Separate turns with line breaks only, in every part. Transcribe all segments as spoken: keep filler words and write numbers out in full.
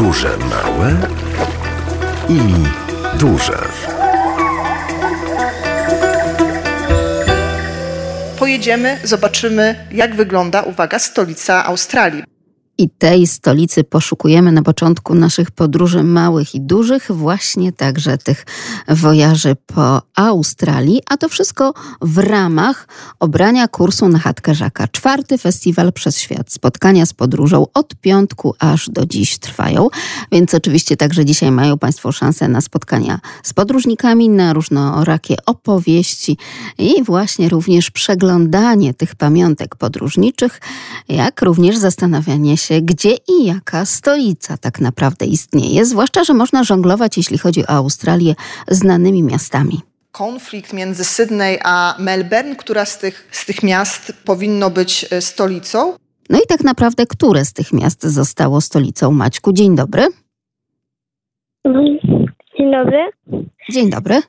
Duże, małe i duże.
Pojedziemy, zobaczymy, jak wygląda, uwaga, stolica Australii.
I tej stolicy poszukujemy na początku naszych podróży małych i dużych, właśnie także tych wojaży po Australii, a to wszystko w ramach obrania kursu na chatkę Żaka. Czwarty festiwal Przez Świat. Spotkania z podróżą od piątku aż do dziś trwają, więc oczywiście także dzisiaj mają Państwo szansę na spotkania z podróżnikami, na różnorakie opowieści i właśnie również przeglądanie tych pamiątek podróżniczych, jak również zastanawianie się, gdzie i jaka stolica tak naprawdę istnieje, zwłaszcza, że można żonglować, jeśli chodzi o Australię, znanymi miastami.
Konflikt między Sydney a Melbourne, która z tych, z tych miast powinno być stolicą.
No i tak naprawdę, które z tych miast zostało stolicą? Maćku, dzień dobry.
Dzień dobry.
Dzień dobry.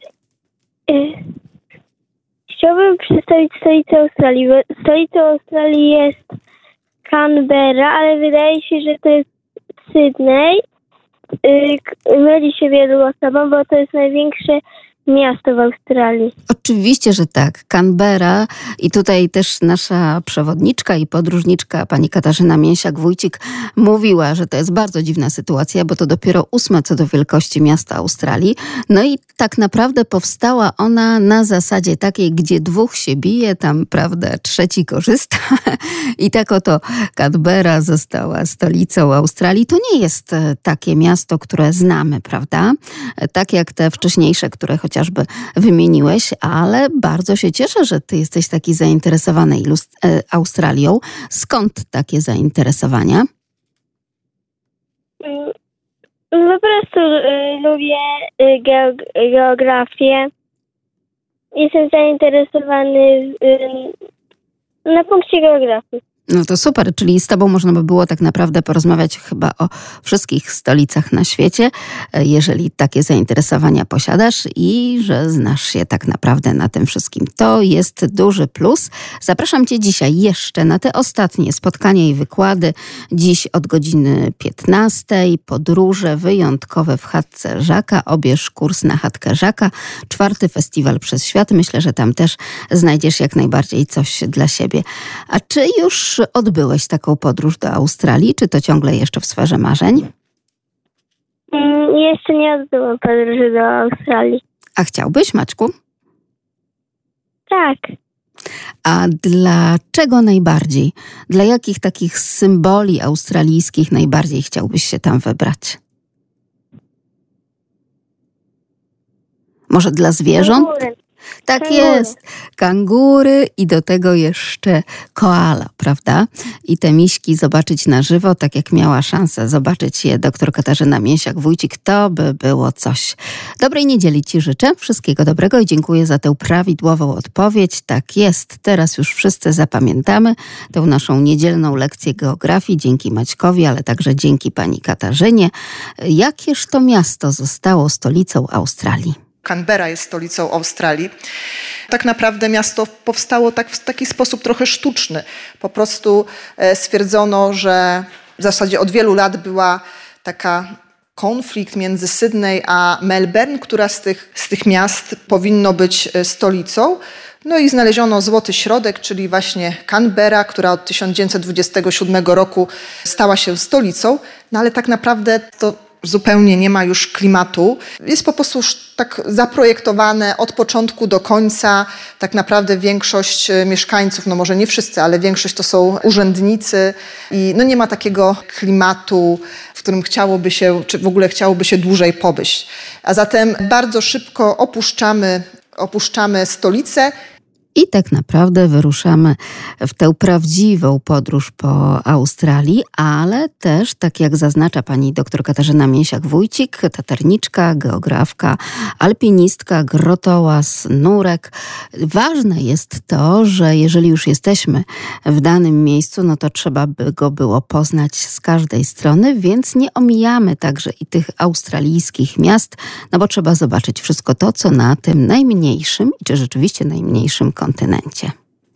Chciałbym przedstawić stolicę Australii. Stolicą Australii jest Canberra, ale wydaje się, że to jest Sydney. Myli się wielu osobom, bo to jest największe miasto w Australii.
Oczywiście, że tak. Canberra i tutaj też nasza przewodniczka i podróżniczka pani Katarzyna Mięsiak-Wójcik mówiła, że to jest bardzo dziwna sytuacja, bo to dopiero ósme co do wielkości miasta Australii. No i tak naprawdę powstała ona na zasadzie takiej, gdzie dwóch się bije, tam prawda, trzeci korzysta. I tak oto Canberra została stolicą Australii. To nie jest takie miasto, które znamy, prawda? Tak jak te wcześniejsze, które chociaż chociażby wymieniłeś, ale bardzo się cieszę, że ty jesteś taki zainteresowany ilust- e, Australią. Skąd takie zainteresowania?
Po prostu y, lubię y, geog- geografię. Jestem zainteresowany y, na punkcie geografii.
No to super, czyli z tobą można by było tak naprawdę porozmawiać chyba o wszystkich stolicach na świecie, jeżeli takie zainteresowania posiadasz i że znasz się tak naprawdę na tym wszystkim. To jest duży plus. Zapraszam cię dzisiaj jeszcze na te ostatnie spotkania i wykłady. Dziś od godziny piętnastej podróże wyjątkowe w chatce Żaka. Obierz kurs na chatkę Żaka. Czwarty festiwal Przez Świat. Myślę, że tam też znajdziesz jak najbardziej coś dla siebie. A czy już odbyłeś taką podróż do Australii? Czy to ciągle jeszcze w sferze marzeń?
Mm, jeszcze nie odbyłam podróży do Australii.
A chciałbyś, Maćku?
Tak.
A dlaczego najbardziej? Dla jakich takich symboli australijskich najbardziej chciałbyś się tam wybrać? Może dla zwierząt?
Kangury.
Tak
Kangury.
jest. Kangury i do tego jeszcze koala, prawda? I te miśki zobaczyć na żywo, tak jak miała szansę zobaczyć je doktor Katarzyna Mięsiak-Wójcik, to by było coś. Dobrej niedzieli ci życzę, wszystkiego dobrego i dziękuję za tę prawidłową odpowiedź. Tak jest, teraz już wszyscy zapamiętamy tę naszą niedzielną lekcję geografii dzięki Maćkowi, ale także dzięki pani Katarzynie. Jakież to miasto zostało stolicą Australii?
Canberra jest stolicą Australii. Tak naprawdę miasto powstało tak w taki sposób trochę sztuczny. Po prostu stwierdzono, że w zasadzie od wielu lat była taka konflikt między Sydney a Melbourne, która z tych, z tych miast powinno być stolicą. No i znaleziono złoty środek, czyli właśnie Canberra, która od tysiąc dziewięćset dwudziestego siódmego roku stała się stolicą. No ale tak naprawdę to zupełnie nie ma już klimatu. Jest po prostu już tak zaprojektowane od początku do końca. Tak naprawdę większość mieszkańców, no może nie wszyscy, ale większość to są urzędnicy i no nie ma takiego klimatu, w którym chciałoby się, czy w ogóle chciałoby się dłużej pobyć. A zatem bardzo szybko opuszczamy, opuszczamy stolicę.
I tak naprawdę wyruszamy w tę prawdziwą podróż po Australii, ale też, tak jak zaznacza pani doktor Katarzyna Mięsiak-Wójcik, taterniczka, geografka, alpinistka, grotołaz, nurek. Ważne jest to, że jeżeli już jesteśmy w danym miejscu, no to trzeba by go było poznać z każdej strony, więc nie omijamy także i tych australijskich miast, no bo trzeba zobaczyć wszystko to, co na tym najmniejszym, czy rzeczywiście najmniejszym kontynencie.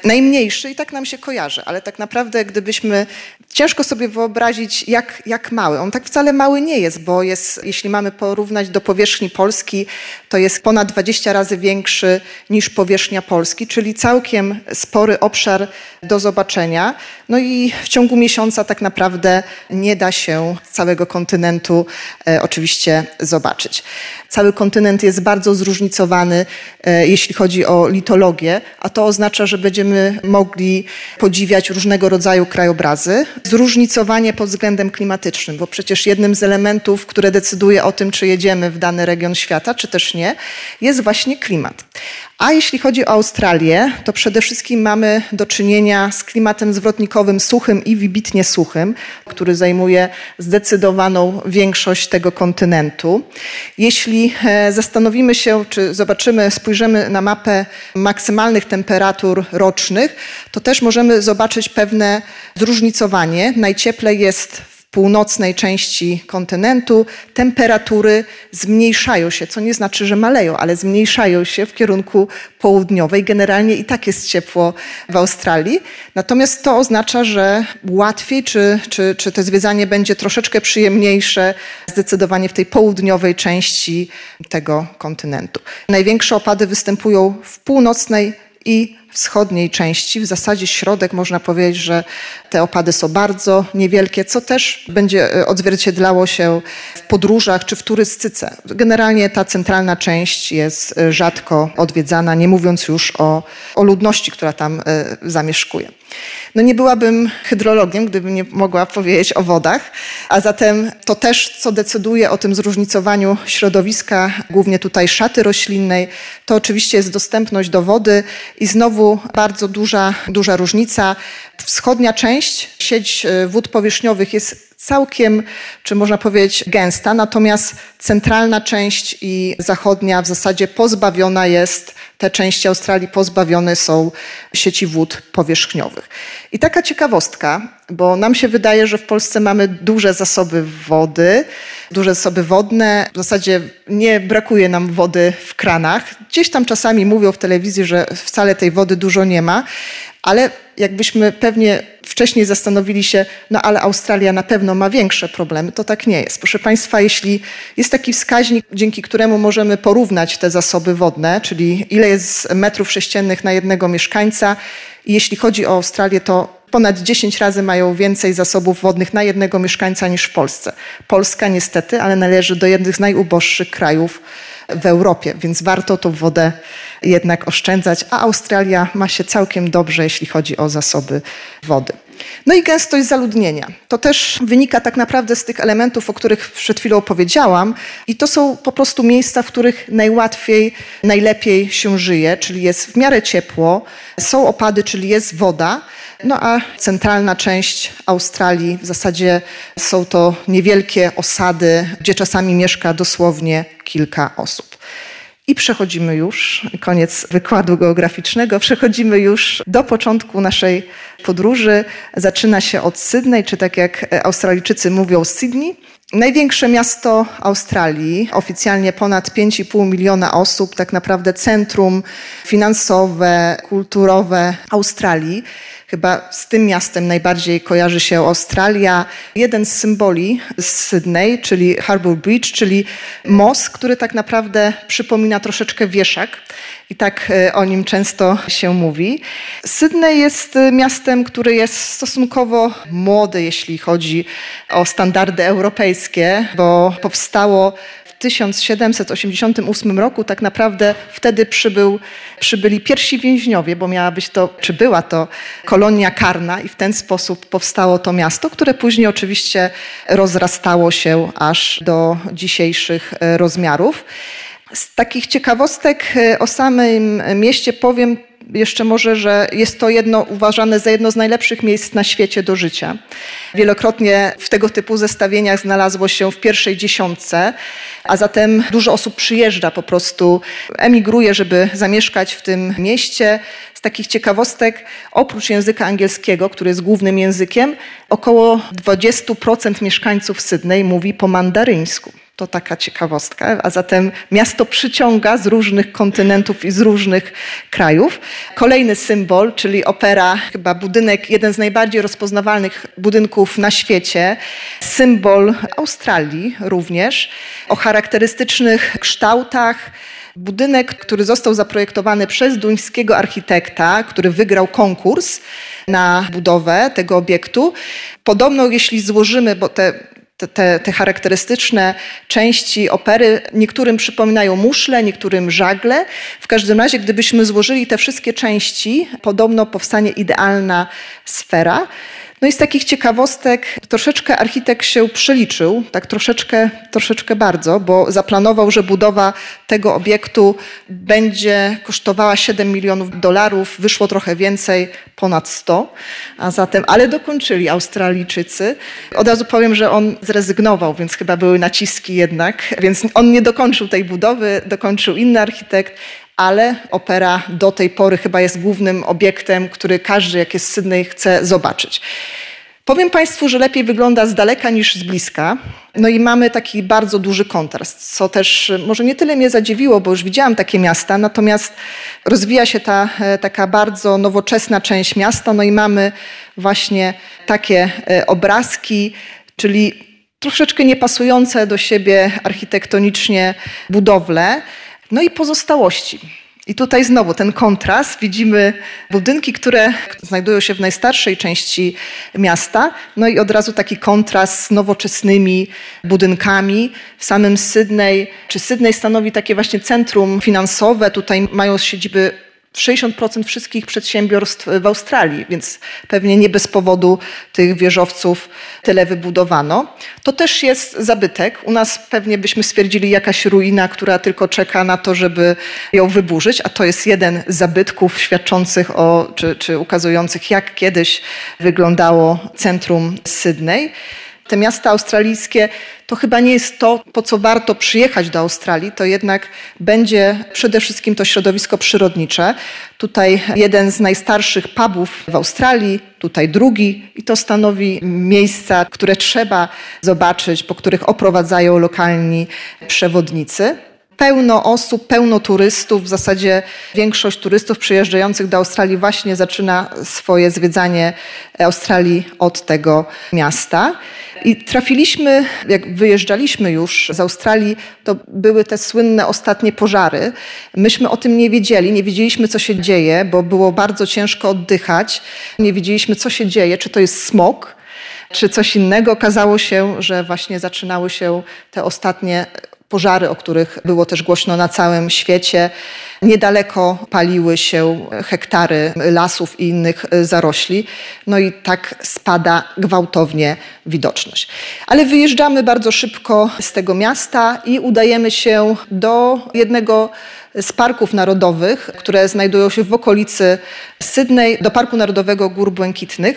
najmniejszy i tak nam się kojarzy, ale tak naprawdę gdybyśmy, ciężko sobie wyobrazić jak, jak mały. On tak wcale mały nie jest, bo jest, jeśli mamy porównać do powierzchni Polski, to jest ponad dwadzieścia razy większy niż powierzchnia Polski, czyli całkiem spory obszar do zobaczenia. No i w ciągu miesiąca tak naprawdę nie da się całego kontynentu e, oczywiście zobaczyć. Cały kontynent jest bardzo zróżnicowany, e, jeśli chodzi o litologię, a to oznacza, że będziemy mogli podziwiać różnego rodzaju krajobrazy. Zróżnicowanie pod względem klimatycznym, bo przecież jednym z elementów, które decyduje o tym, czy jedziemy w dany region świata, czy też nie, jest właśnie klimat. A jeśli chodzi o Australię, to przede wszystkim mamy do czynienia z klimatem zwrotnikowym suchym i wybitnie suchym, który zajmuje zdecydowaną większość tego kontynentu. Jeśli zastanowimy się, czy zobaczymy, spojrzymy na mapę maksymalnych temperatur rocznych, to też możemy zobaczyć pewne zróżnicowanie. Najcieplej jest w północnej części kontynentu, temperatury zmniejszają się, co nie znaczy, że maleją, ale zmniejszają się w kierunku południowej. Generalnie i tak jest ciepło w Australii. Natomiast to oznacza, że łatwiej, czy, czy, czy to zwiedzanie będzie troszeczkę przyjemniejsze zdecydowanie w tej południowej części tego kontynentu. Największe opady występują w północnej i wschodniej części. W zasadzie środek, można powiedzieć, że te opady są bardzo niewielkie, co też będzie odzwierciedlało się w podróżach czy w turystyce. Generalnie ta centralna część jest rzadko odwiedzana, nie mówiąc już o, o ludności, która tam y, zamieszkuje. No nie byłabym hydrologiem, gdybym nie mogła powiedzieć o wodach, a zatem to też, co decyduje o tym zróżnicowaniu środowiska, głównie tutaj szaty roślinnej, to oczywiście jest dostępność do wody i znowu bardzo duża, duża różnica. Wschodnia część, sieć wód powierzchniowych jest całkiem, czy można powiedzieć, gęsta, natomiast centralna część i zachodnia w zasadzie pozbawiona jest, te części Australii pozbawione są sieci wód powierzchniowych. I taka ciekawostka, bo nam się wydaje, że w Polsce mamy duże zasoby wody, duże zasoby wodne, w zasadzie nie brakuje nam wody w kranach. Gdzieś tam czasami mówią w telewizji, że wcale tej wody dużo nie ma, ale jakbyśmy pewnie wcześniej zastanowili się, no ale Australia na pewno ma większe problemy, to tak nie jest. Proszę Państwa, jeśli jest taki wskaźnik, dzięki któremu możemy porównać te zasoby wodne, czyli ile jest metrów sześciennych na jednego mieszkańca, i jeśli chodzi o Australię, to ponad dziesięć razy mają więcej zasobów wodnych na jednego mieszkańca niż w Polsce. Polska niestety, ale należy do jednych z najuboższych krajów w Europie, więc warto tą wodę jednak oszczędzać, a Australia ma się całkiem dobrze, jeśli chodzi o zasoby wody. No i gęstość zaludnienia. To też wynika tak naprawdę z tych elementów, o których przed chwilą powiedziałam, i to są po prostu miejsca, w których najłatwiej, najlepiej się żyje, czyli jest w miarę ciepło, są opady, czyli jest woda, no a centralna część Australii w zasadzie są to niewielkie osady, gdzie czasami mieszka dosłownie kilka osób. I przechodzimy już, koniec wykładu geograficznego, przechodzimy już do początku naszej podróży. Zaczyna się od Sydney, czy tak jak Australijczycy mówią, Sydney. Największe miasto Australii, oficjalnie ponad pięć i pół miliona osób, tak naprawdę centrum finansowe, kulturowe Australii. Chyba z tym miastem najbardziej kojarzy się Australia. Jeden z symboli z Sydney, czyli Harbour Bridge, czyli most, który tak naprawdę przypomina troszeczkę wieszak. I tak o nim często się mówi. Sydney jest miastem, które jest stosunkowo młode, jeśli chodzi o standardy europejskie, bo powstało w tysiąc siedemset osiemdziesiątym ósmym roku. Tak naprawdę wtedy przybył, przybyli pierwsi więźniowie, bo miała być to, czy była to kolonia karna i w ten sposób powstało to miasto, które później oczywiście rozrastało się aż do dzisiejszych rozmiarów. Z takich ciekawostek o samym mieście powiem jeszcze może, że jest to jedno uważane za jedno z najlepszych miejsc na świecie do życia. Wielokrotnie w tego typu zestawieniach znalazło się w pierwszej dziesiątce, a zatem dużo osób przyjeżdża, po prostu emigruje, żeby zamieszkać w tym mieście. Z takich ciekawostek, oprócz języka angielskiego, który jest głównym językiem, około dwadzieścia procent mieszkańców Sydney mówi po mandaryńsku. To taka ciekawostka. A zatem miasto przyciąga z różnych kontynentów i z różnych krajów. Kolejny symbol, czyli opera, chyba budynek, jeden z najbardziej rozpoznawalnych budynków na świecie. Symbol Australii również, o charakterystycznych kształtach. Budynek, który został zaprojektowany przez duńskiego architekta, który wygrał konkurs na budowę tego obiektu. Podobno, jeśli złożymy, bo te Te, te charakterystyczne części opery niektórym przypominają muszle, niektórym żagle. W każdym razie, gdybyśmy złożyli te wszystkie części, podobno powstanie idealna sfera. No i z takich ciekawostek troszeczkę architekt się przeliczył, tak troszeczkę, troszeczkę bardzo, bo zaplanował, że budowa tego obiektu będzie kosztowała siedem milionów dolarów, wyszło trochę więcej, ponad sto, a zatem, ale dokończyli Australijczycy. Od razu powiem, że on zrezygnował, więc chyba były naciski jednak, więc on nie dokończył tej budowy, dokończył inny architekt, ale opera do tej pory chyba jest głównym obiektem, który każdy, jak jest w Sydney, chce zobaczyć. Powiem Państwu, że lepiej wygląda z daleka niż z bliska. No i mamy taki bardzo duży kontrast, co też może nie tyle mnie zadziwiło, bo już widziałam takie miasta, natomiast rozwija się ta taka bardzo nowoczesna część miasta, no i mamy właśnie takie obrazki, czyli troszeczkę niepasujące do siebie architektonicznie budowle. No i pozostałości. I tutaj znowu ten kontrast. Widzimy budynki, które znajdują się w najstarszej części miasta. No i od razu taki kontrast z nowoczesnymi budynkami. W samym Sydney, czy Sydney stanowi takie właśnie centrum finansowe. Tutaj mają siedziby sześćdziesiąt procent wszystkich przedsiębiorstw w Australii, więc pewnie nie bez powodu tych wieżowców tyle wybudowano. To też jest zabytek. U nas pewnie byśmy stwierdzili jakaś ruina, która tylko czeka na to, żeby ją wyburzyć, a to jest jeden z zabytków świadczących o, czy, czy ukazujących, jak kiedyś wyglądało centrum Sydney. Te miasta australijskie to chyba nie jest to, po co warto przyjechać do Australii, to jednak będzie przede wszystkim to środowisko przyrodnicze. Tutaj jeden z najstarszych pubów w Australii, tutaj drugi i to stanowi miejsca, które trzeba zobaczyć, po których oprowadzają lokalni przewodnicy. Pełno osób, pełno turystów, w zasadzie większość turystów przyjeżdżających do Australii właśnie zaczyna swoje zwiedzanie Australii od tego miasta. I trafiliśmy, jak wyjeżdżaliśmy już z Australii, to były te słynne ostatnie pożary. Myśmy o tym nie wiedzieli, nie wiedzieliśmy, co się dzieje, bo było bardzo ciężko oddychać. Nie wiedzieliśmy, co się dzieje, czy to jest smog, czy coś innego. Okazało się, że właśnie zaczynały się te ostatnie pożary, o których było też głośno na całym świecie. Niedaleko paliły się hektary lasów i innych zarośli. No i tak spada gwałtownie widoczność. Ale wyjeżdżamy bardzo szybko z tego miasta i udajemy się do jednego z parków narodowych, które znajdują się w okolicy Sydney, do Parku Narodowego Gór Błękitnych.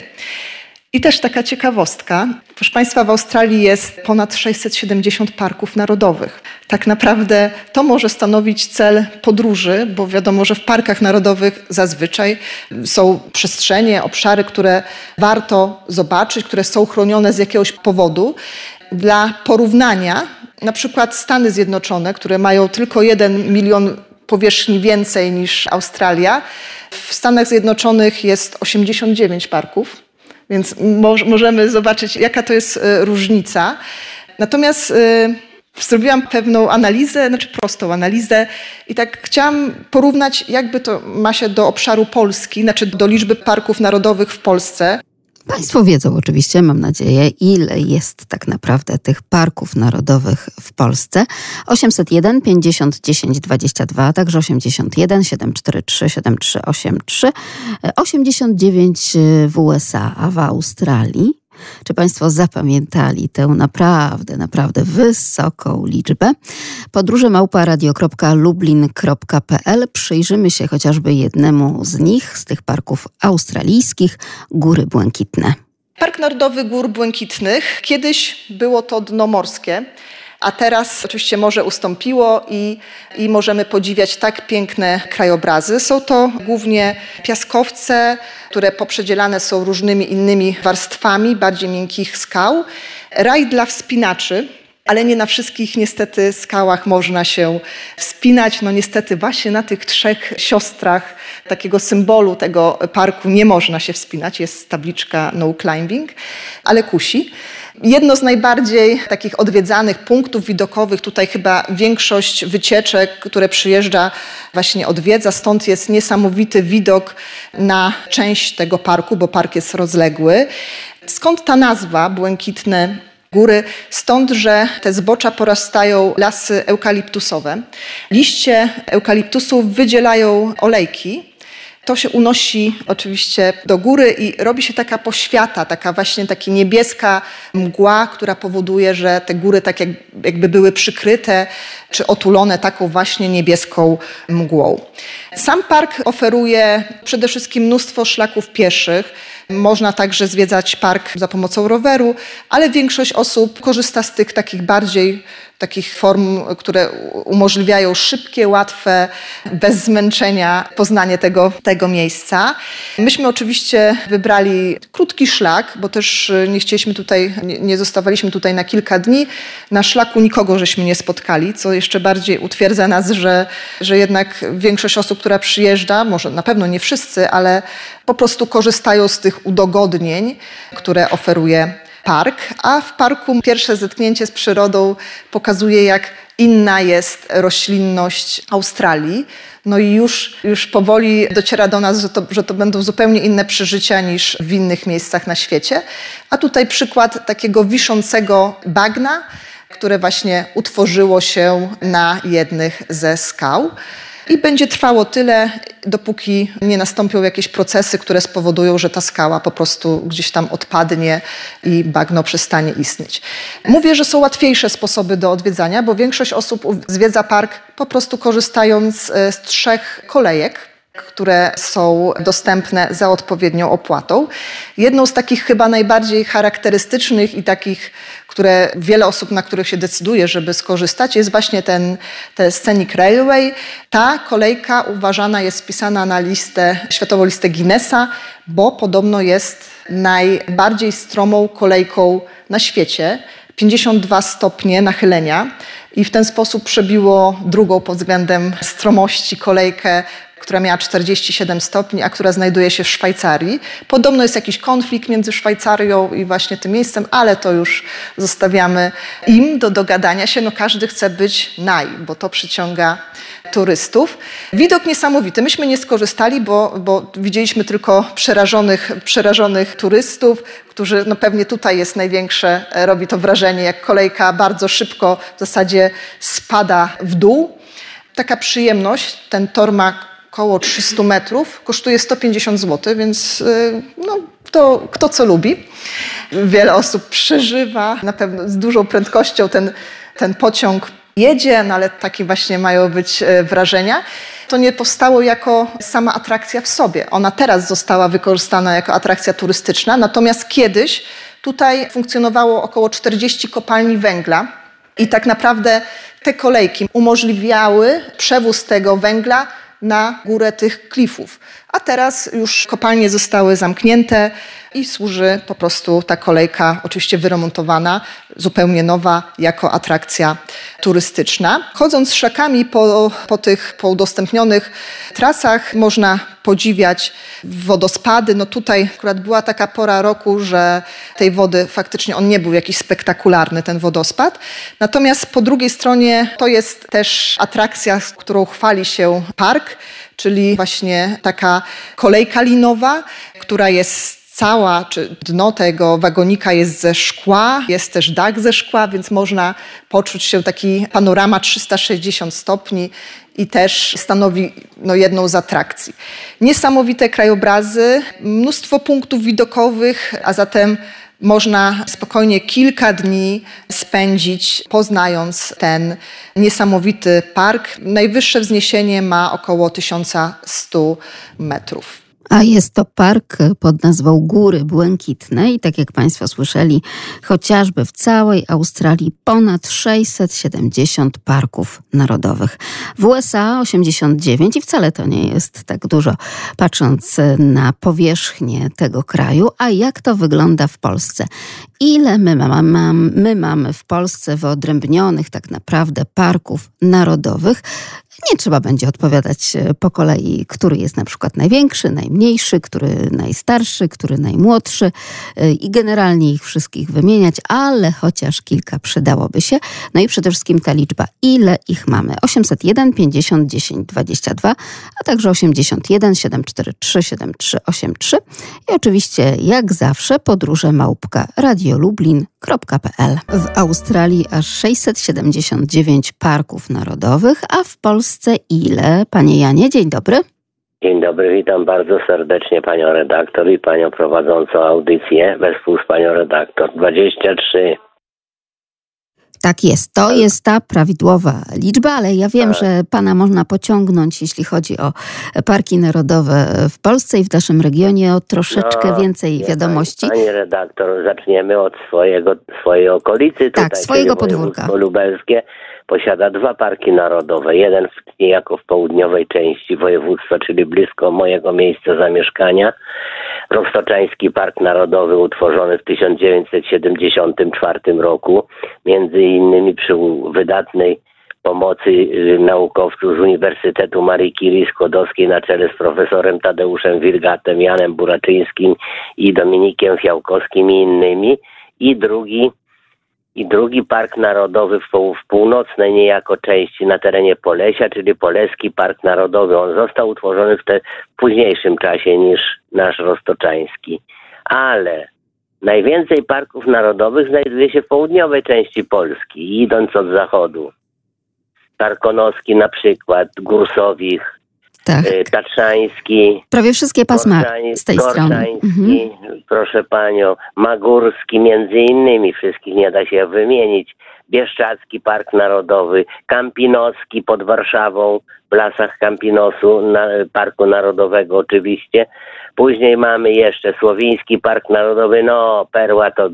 I też taka ciekawostka. Proszę Państwa, w Australii jest ponad sześćset siedemdziesiąt parków narodowych. Tak naprawdę to może stanowić cel podróży, bo wiadomo, że w parkach narodowych zazwyczaj są przestrzenie, obszary, które warto zobaczyć, które są chronione z jakiegoś powodu. Dla porównania, na przykład Stany Zjednoczone, które mają tylko jeden milion powierzchni więcej niż Australia, w Stanach Zjednoczonych jest osiemdziesiąt dziewięć parków. Więc mo- możemy zobaczyć, jaka to jest y, różnica. Natomiast y, zrobiłam pewną analizę, znaczy prostą analizę i tak chciałam porównać, jakby to ma się do obszaru Polski, znaczy do liczby parków narodowych w Polsce.
Państwo wiedzą oczywiście, mam nadzieję, ile jest tak naprawdę tych parków narodowych w Polsce. osiemset jeden pięćdziesiąt dziesięć dwadzieścia dwa, także osiemdziesiąt jeden siedem cztery trzy siedem trzy osiem trzy, osiemdziesiąt dziewięć w U S A, a w Australii. Czy Państwo zapamiętali tę naprawdę, naprawdę wysoką liczbę? Podróże małpa radio kropka lublin kropka p l. Przyjrzymy się chociażby jednemu z nich, z tych parków australijskich, Góry Błękitne.
Park Narodowy Gór Błękitnych. Kiedyś było to dno morskie, a teraz oczywiście morze ustąpiło i, i możemy podziwiać tak piękne krajobrazy. Są to głównie piaskowce, które poprzedzielane są różnymi innymi warstwami bardziej miękkich skał. Raj dla wspinaczy. ale nie na wszystkich niestety skałach można się wspinać. No niestety właśnie na tych trzech siostrach takiego symbolu tego parku nie można się wspinać. Jest tabliczka no climbing, ale kusi. Jedno z najbardziej takich odwiedzanych punktów widokowych, tutaj chyba większość wycieczek, które przyjeżdża, właśnie odwiedza, stąd jest niesamowity widok na część tego parku, bo park jest rozległy. Skąd ta nazwa Błękitne Góry? Stąd, że te zbocza porastają lasy eukaliptusowe. Liście eukaliptusów wydzielają olejki. To się unosi oczywiście do góry i robi się taka poświata, taka właśnie taka niebieska mgła, która powoduje, że te góry tak jak, jakby były przykryte czy otulone taką właśnie niebieską mgłą. Sam park oferuje przede wszystkim mnóstwo szlaków pieszych. Można także zwiedzać park za pomocą roweru, ale większość osób korzysta z tych takich bardziej takich form, które umożliwiają szybkie, łatwe, bez zmęczenia poznanie tego, tego miejsca. Myśmy oczywiście wybrali krótki szlak, bo też nie chcieliśmy tutaj, nie, nie zostawaliśmy tutaj na kilka dni. Na szlaku nikogo żeśmy nie spotkali, co jeszcze bardziej utwierdza nas, że, że jednak większość osób, która przyjeżdża, może na pewno nie wszyscy, ale po prostu korzystają z tych udogodnień, które oferuje park, a w parku pierwsze zetknięcie z przyrodą pokazuje, jak inna jest roślinność Australii. No i już, już powoli dociera do nas, że to, że to będą zupełnie inne przeżycia niż w innych miejscach na świecie. A tutaj przykład takiego wiszącego bagna, które właśnie utworzyło się na jednych ze skał. I będzie trwało tyle, dopóki nie nastąpią jakieś procesy, które spowodują, że ta skała po prostu gdzieś tam odpadnie i bagno przestanie istnieć. Mówię, że są łatwiejsze sposoby do odwiedzania, bo większość osób zwiedza park po prostu korzystając z trzech kolejek, które są dostępne za odpowiednią opłatą. Jedną z takich chyba najbardziej charakterystycznych i takich, które wiele osób, na których się decyduje, żeby skorzystać, jest właśnie ten, ten Scenic Railway. Ta kolejka uważana jest wpisana na listę, światową listę Guinnessa, bo podobno jest najbardziej stromą kolejką na świecie. pięćdziesiąt dwa stopnie nachylenia i w ten sposób przebiło drugą pod względem stromości kolejkę, która miała czterdzieści siedem stopni, a która znajduje się w Szwajcarii. Podobno jest jakiś konflikt między Szwajcarią i właśnie tym miejscem, ale to już zostawiamy im do dogadania się. No każdy chce być naj, bo to przyciąga turystów. Widok niesamowity. Myśmy nie skorzystali, bo, bo widzieliśmy tylko przerażonych, przerażonych turystów, którzy, no pewnie tutaj jest największe, robi to wrażenie, jak kolejka bardzo szybko w zasadzie spada w dół. Taka przyjemność, ten tor ma około trzysta metrów, kosztuje sto pięćdziesiąt złotych, więc no, to kto co lubi. Wiele osób przeżywa, na pewno z dużą prędkością ten, ten pociąg jedzie, no ale takie właśnie mają być wrażenia. To nie powstało jako sama atrakcja w sobie. Ona teraz została wykorzystana jako atrakcja turystyczna, natomiast kiedyś tutaj funkcjonowało około czterdzieści kopalni węgla i tak naprawdę te kolejki umożliwiały przewóz tego węgla na górę tych klifów. A teraz już kopalnie zostały zamknięte i służy po prostu ta kolejka, oczywiście wyremontowana, zupełnie nowa, jako atrakcja turystyczna. Chodząc szlakami po, po tych po udostępnionych trasach można podziwiać wodospady. No tutaj akurat była taka pora roku, że tej wody faktycznie on nie był jakiś spektakularny, ten wodospad. Natomiast po drugiej stronie to jest też atrakcja, z którą chwali się park, czyli właśnie taka kolejka linowa, która jest cała, czy dno tego wagonika jest ze szkła, jest też dach ze szkła, więc można poczuć się taki panorama trzysta sześćdziesiąt stopni i też stanowi no, jedną z atrakcji. Niesamowite krajobrazy, mnóstwo punktów widokowych, a zatem można spokojnie kilka dni spędzić, poznając ten niesamowity park. Najwyższe wzniesienie ma około tysiąc sto metrów.
A jest to park pod nazwą Góry Błękitne i tak jak Państwo słyszeli, chociażby w całej Australii ponad sześćset siedemdziesiąt parków narodowych. W U S A osiemdziesiąt dziewięć i wcale to nie jest tak dużo, patrząc na powierzchnię tego kraju. A jak to wygląda w Polsce? Ile my, mamy, my mamy w Polsce wyodrębnionych tak naprawdę parków narodowych? Nie trzeba będzie odpowiadać po kolei, który jest na przykład największy, najmniejszy, który najstarszy, który najmłodszy i generalnie ich wszystkich wymieniać, ale chociaż kilka przydałoby się. No i przede wszystkim ta liczba, ile ich mamy? osiemset jeden, pięćdziesiąt, dziesięć, dwadzieścia dwa, a także osiemdziesiąt jeden, siedem cztery trzy, siedem trzy osiem trzy i oczywiście jak zawsze podróże małpka radiolublin kropka p l. W Australii aż sześćset siedemdziesiąt dziewięć parków narodowych, a w Polsce ile? Panie Janie, dzień dobry.
Dzień dobry, witam bardzo serdecznie panią redaktor i panią prowadzącą audycję wespół z panią redaktor. dwadzieścia trzy.
Tak jest, to jest ta prawidłowa liczba, ale ja wiem,
tak,
że pana można pociągnąć, jeśli chodzi o parki narodowe w Polsce i w naszym regionie, o troszeczkę
no,
więcej wiadomości.
Pani, pani redaktor, zaczniemy od swojego, swojej okolicy.
Tak,
tutaj,
swojego podwórka.
Województwo lubelskie posiada dwa parki narodowe. Jeden w, niejako w południowej części województwa, czyli blisko mojego miejsca zamieszkania. Roztoczański Park Narodowy utworzony w tysiąc dziewięćset siedemdziesiątym czwartym roku, między innymi przy wydatnej pomocy naukowców z Uniwersytetu Marii Curie Skłodowskiej na czele z profesorem Tadeuszem Wilgatem, Janem Buraczyńskim i Dominikiem Fiałkowskim i innymi. I drugi I drugi Park Narodowy w, pół, w północnej niejako części na terenie Polesia, czyli Poleski Park Narodowy. On został utworzony w, te, w późniejszym czasie niż nasz roztoczański. Ale najwięcej parków narodowych znajduje się w południowej części Polski, idąc od zachodu. Tarkonoski na przykład, Górsowich,
Tak.
Tatrzański.
Prawie wszystkie pasma z tej strony. Mhm.
Proszę panią, Magórski między innymi, wszystkich nie da się wymienić. Bieszczacki Park Narodowy, Kampinoski pod Warszawą, w lasach Kampinosu, na, Parku Narodowego oczywiście. Później mamy jeszcze Słowiński Park Narodowy, no perła to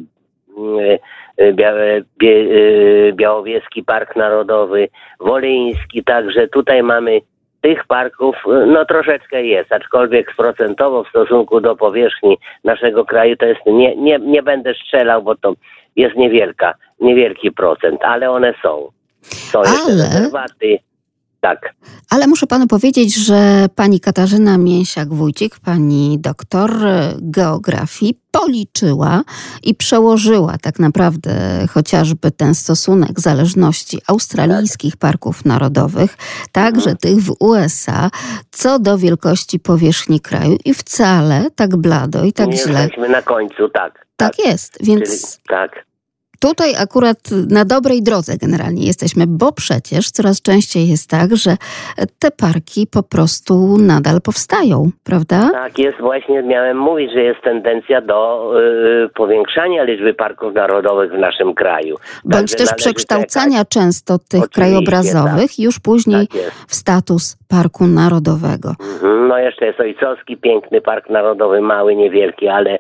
yy, Bia, Bie, yy, Białowieski Park Narodowy, Wolyński, także tutaj mamy tych parków, no troszeczkę jest, aczkolwiek procentowo w stosunku do powierzchni naszego kraju to jest, nie, nie, nie będę strzelał, bo to jest niewielka, niewielki procent, ale one są. Są jeszcze rezerwaty. Tak.
Ale muszę panu powiedzieć, że pani Katarzyna Mięsiak-Wójcik, pani doktor geografii, policzyła i przełożyła tak naprawdę chociażby ten stosunek zależności australijskich parków narodowych, także mhm. tych w U S A, co do wielkości powierzchni kraju i wcale tak blado i tak
Nie
źle.
Jesteśmy na końcu, tak.
Tak,
tak
jest, więc...
Czyli, tak.
Tutaj akurat na dobrej drodze generalnie jesteśmy, bo przecież coraz częściej jest tak, że te parki po prostu nadal powstają, prawda?
Tak jest, właśnie miałem mówić, że jest tendencja do yy, powiększania liczby parków narodowych w naszym kraju.
Bądź
Także
też przekształcania czekać. często tych Oczywiście, krajobrazowych tak. już później tak w status parku narodowego.
Mhm, no jeszcze jest Ojcowski, piękny park narodowy, mały, niewielki, ale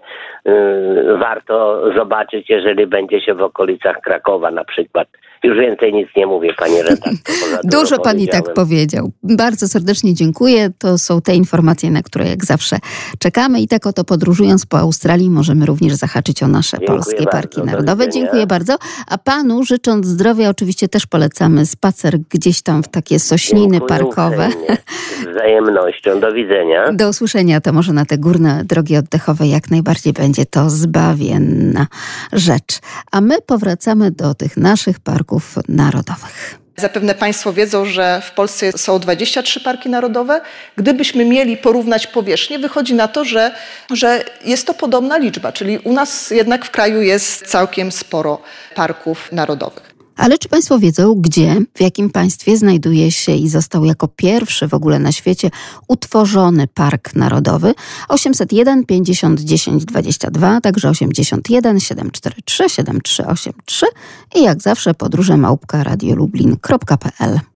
yy, warto zobaczyć, jeżeli będzie się w okolicach Krakowa na przykład. Już więcej nic nie mówię, pani redaktor.
Dużo pani tak powiedział. Bardzo serdecznie dziękuję. To są te informacje, na które jak zawsze czekamy. I tak oto podróżując po Australii możemy również zahaczyć o nasze dziękuję polskie bardzo, parki narodowe. Dziękuję bardzo. A panu życząc zdrowia oczywiście też polecamy spacer gdzieś tam w takie sośniny dziękuję parkowe.
Uprzejmie. Z wzajemnością. Do widzenia.
Do usłyszenia. To może na te górne drogi oddechowe jak najbardziej będzie to zbawienna rzecz. A my powracamy do tych naszych parków narodowych.
Zapewne państwo wiedzą, że w Polsce są dwadzieścia trzy parki narodowe. Gdybyśmy mieli porównać powierzchnię, wychodzi na to, że, że jest to podobna liczba, czyli u nas jednak w kraju jest całkiem sporo parków narodowych.
Ale czy państwo wiedzą, gdzie, w jakim państwie znajduje się i został jako pierwszy w ogóle na świecie utworzony Park Narodowy? osiemset jeden, pięćdziesiąt, dziesięć, dwadzieścia dwa, także osiemdziesiąt jeden, siedem cztery trzy, siedem trzy osiem trzy i jak zawsze podróże małpka radiolublin kropka p l.